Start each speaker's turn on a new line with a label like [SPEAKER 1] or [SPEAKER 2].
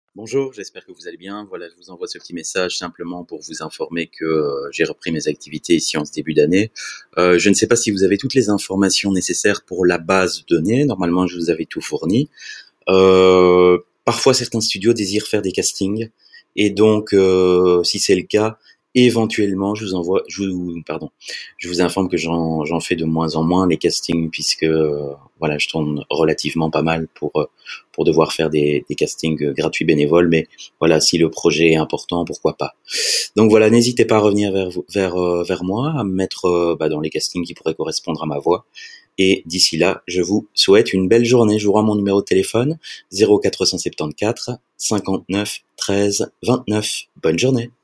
[SPEAKER 1] Bonjour, j'espère que vous allez bien. Voilà, je vous envoie ce petit message simplement pour vous informer que j'ai repris mes activités ici en ce début d'année. Je ne sais pas si vous avez toutes les informations nécessaires pour la base de données. Normalement, je vous avais tout fourni. Parfois, certains studios désirent faire des castings, et donc, si c'est le cas, éventuellement, je vous informe que j'en fais de moins en moins les castings, puisque voilà, je tourne relativement pas mal pour devoir faire des castings gratuits bénévoles. Mais voilà, si le projet est important, pourquoi pas. Donc voilà, n'hésitez pas à revenir vers moi, à me mettre dans les castings qui pourraient correspondre à ma voix. Et d'ici là, je vous souhaite une belle journée. Je vous rends mon numéro de téléphone 0474 59 13 29. Bonne journée.